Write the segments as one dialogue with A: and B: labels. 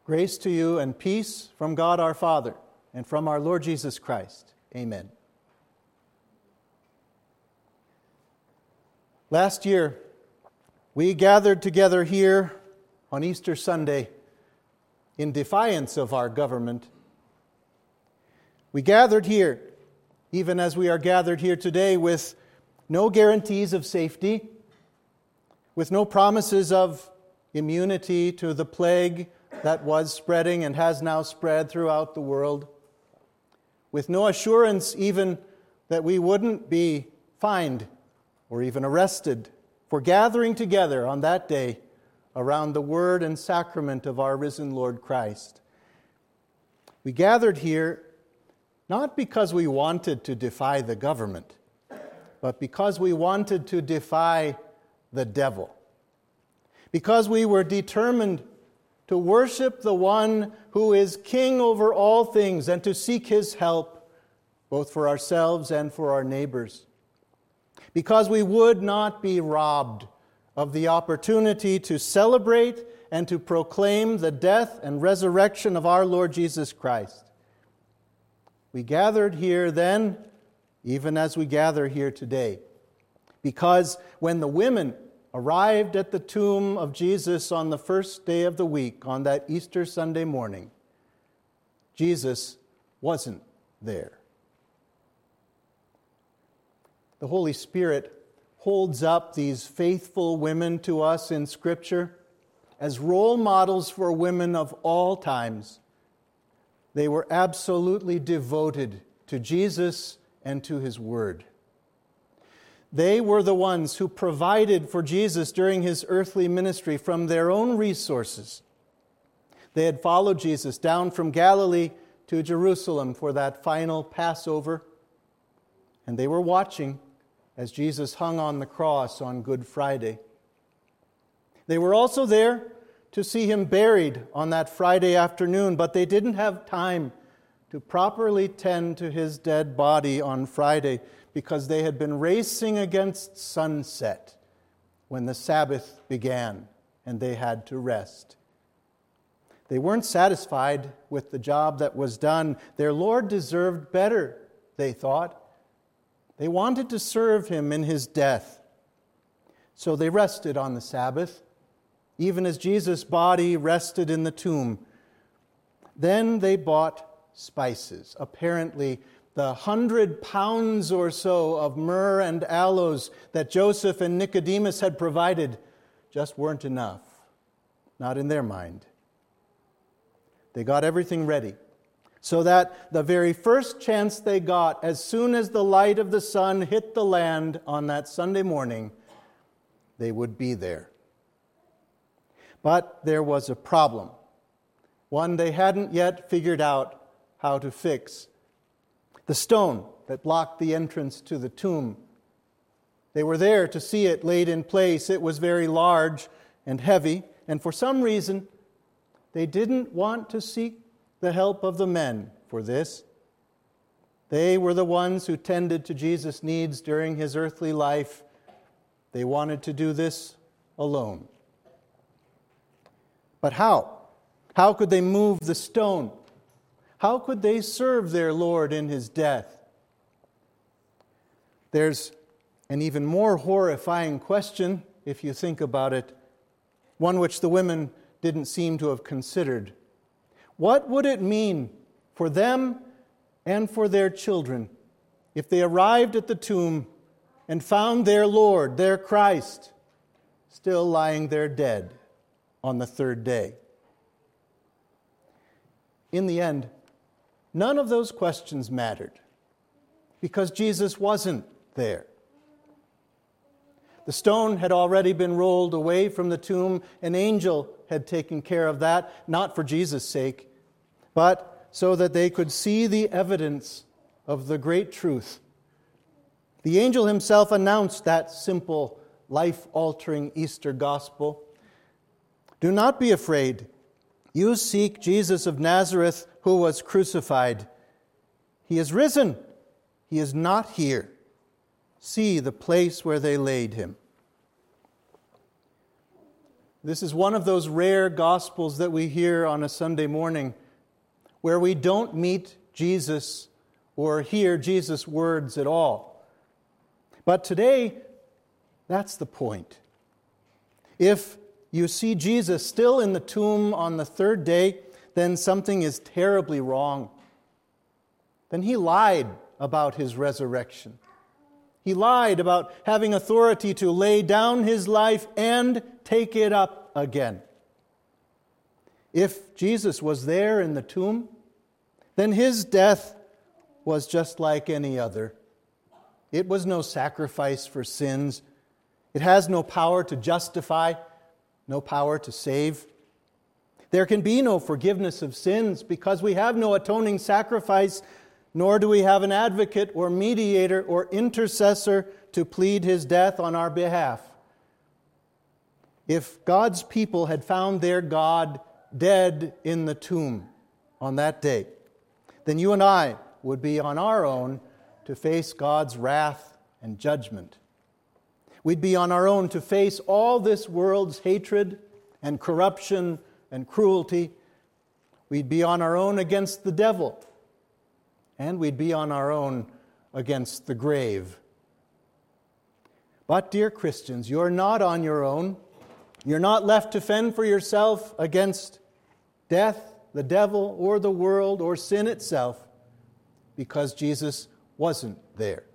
A: Grace to you and peace from God our Father and from our Lord Jesus Christ. Amen. Last year, we gathered together here on Easter Sunday in defiance of our government. We gathered here, even as we are gathered here today, with no guarantees of safety, with no promises of immunity to the plague that was spreading and has now spread throughout the world, with no assurance even that we wouldn't be fined or even arrested for gathering together on that day around the word and sacrament of our risen Lord Christ. We gathered here not because we wanted to defy the government, but because we wanted to defy the devil. Because we were determined to worship the one who is king over all things and to seek his help, both for ourselves and for our neighbors. Because we would not be robbed of the opportunity to celebrate and to proclaim the death and resurrection of our Lord Jesus Christ. We gathered here then, even as we gather here today, because when the women arrived at the tomb of Jesus on the first day of the week, on that Easter Sunday morning, Jesus wasn't there. The Holy Spirit holds up these faithful women to us in Scripture as role models for women of all times. They were absolutely devoted to Jesus and to His Word. They were the ones who provided for Jesus during His earthly ministry from their own resources. They had followed Jesus down from Galilee to Jerusalem for that final Passover, and they were watching as Jesus hung on the cross on Good Friday. They were also there to see Him buried on that Friday afternoon, but they didn't have time to properly tend to His dead body on Friday because they had been racing against sunset when the Sabbath began and they had to rest. They weren't satisfied with the job that was done. Their Lord deserved better, they thought. They wanted to serve Him in His death. So they rested on the Sabbath, even as Jesus' body rested in the tomb. Then they bought spices, apparently the 100 pounds or so of myrrh and aloes that Joseph and Nicodemus had provided just weren't enough, not in their mind. They got everything ready so that the very first chance they got, as soon as the light of the sun hit the land on that Sunday morning, they would be there. But there was a problem, one they hadn't yet figured out how to fix. The stone that blocked the entrance to the tomb. They were there to see it laid in place. It was very large and heavy, and for some reason, they didn't want to seek the help of the men for this. They were the ones who tended to Jesus' needs during His earthly life. They wanted to do this alone. But how? How could they move the stone? How could they serve their Lord in His death? There's an even more horrifying question, if you think about it, one which the women didn't seem to have considered. What would it mean for them and for their children if they arrived at the tomb and found their Lord, their Christ, still lying there dead on the third day? In the end, none of those questions mattered because Jesus wasn't there. The stone had already been rolled away from the tomb. An angel had taken care of that, not for Jesus' sake, but so that they could see the evidence of the great truth. The angel himself announced that simple, life-altering Easter gospel. Do not be afraid. You seek Jesus of Nazareth, who was crucified. He is risen. He is not here. See the place where they laid Him. This is one of those rare Gospels that we hear on a Sunday morning where we don't meet Jesus or hear Jesus' words at all. But today, that's the point. If you see Jesus still in the tomb on the third day, then something is terribly wrong. Then he lied about his resurrection. He lied about having authority to lay down his life and take it up again. If Jesus was there in the tomb, then his death was just like any other. It was no sacrifice for sins. It has no power to justify, no power to save. There can be no forgiveness of sins because we have no atoning sacrifice, nor do we have an advocate or mediator or intercessor to plead his death on our behalf. If God's people had found their God dead in the tomb on that day, then you and I would be on our own to face God's wrath and judgment. We'd be on our own to face all this world's hatred and corruption and cruelty. We'd be on our own against the devil. And we'd be on our own against the grave. But, dear Christians, you're not on your own. You're not left to fend for yourself against death, the devil, or the world, or sin itself, because Jesus wasn't there.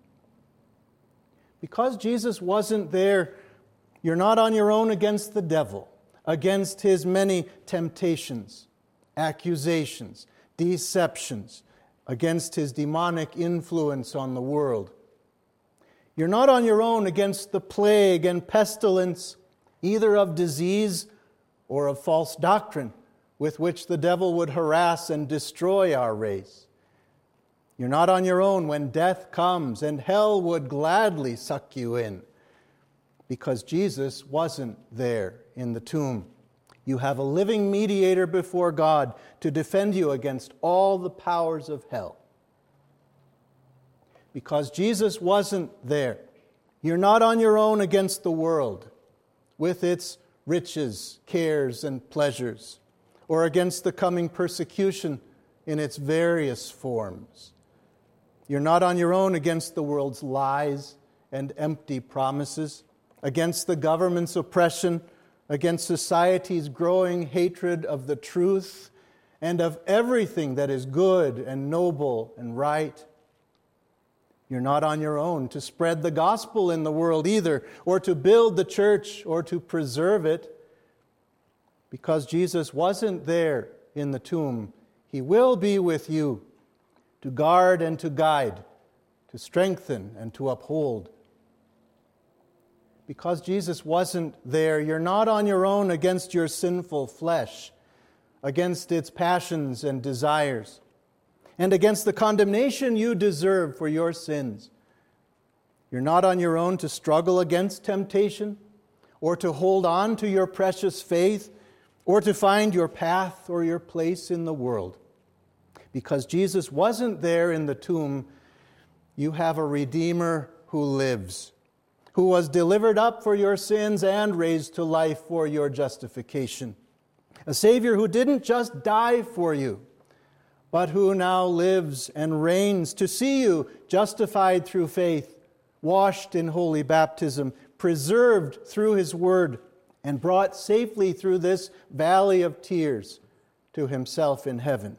A: Because Jesus wasn't there, you're not on your own against the devil, against his many temptations, accusations, deceptions, against his demonic influence on the world. You're not on your own against the plague and pestilence, either of disease or of false doctrine, with which the devil would harass and destroy our race. You're not on your own when death comes and hell would gladly suck you in, because Jesus wasn't there in the tomb. You have a living mediator before God to defend you against all the powers of hell. Because Jesus wasn't there, you're not on your own against the world with its riches, cares, and pleasures, or against the coming persecution in its various forms. You're not on your own against the world's lies and empty promises, against the government's oppression, against society's growing hatred of the truth and of everything that is good and noble and right. You're not on your own to spread the gospel in the world either, or to build the church or to preserve it. Because Jesus wasn't there in the tomb, he will be with you to guard and to guide, to strengthen and to uphold. Because Jesus wasn't there, you're not on your own against your sinful flesh, against its passions and desires, and against the condemnation you deserve for your sins. You're not on your own to struggle against temptation, or to hold on to your precious faith, or to find your path or your place in the world. Because Jesus wasn't there in the tomb, you have a Redeemer who lives, who was delivered up for your sins and raised to life for your justification. A Savior who didn't just die for you, but who now lives and reigns to see you justified through faith, washed in holy baptism, preserved through his word, and brought safely through this valley of tears to himself in heaven.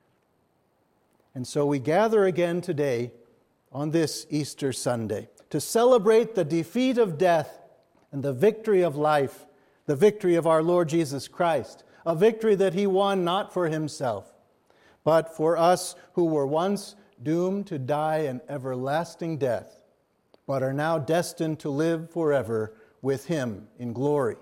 A: And so we gather again today on this Easter Sunday to celebrate the defeat of death and the victory of life, the victory of our Lord Jesus Christ, a victory that he won not for himself, but for us who were once doomed to die an everlasting death, but are now destined to live forever with him in glory.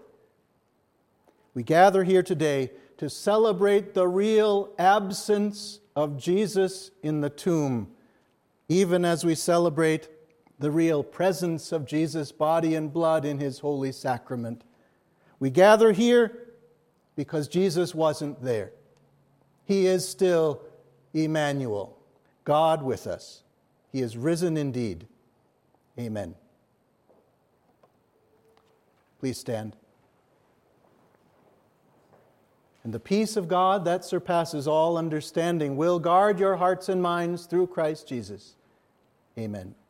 A: We gather here today to celebrate the real absence of Jesus in the tomb, even as we celebrate the real presence of Jesus' body and blood in his holy sacrament. We gather here because Jesus wasn't there. He is still Emmanuel, God with us. He is risen indeed. Amen. Please stand. And the peace of God that surpasses all understanding will guard your hearts and minds through Christ Jesus. Amen.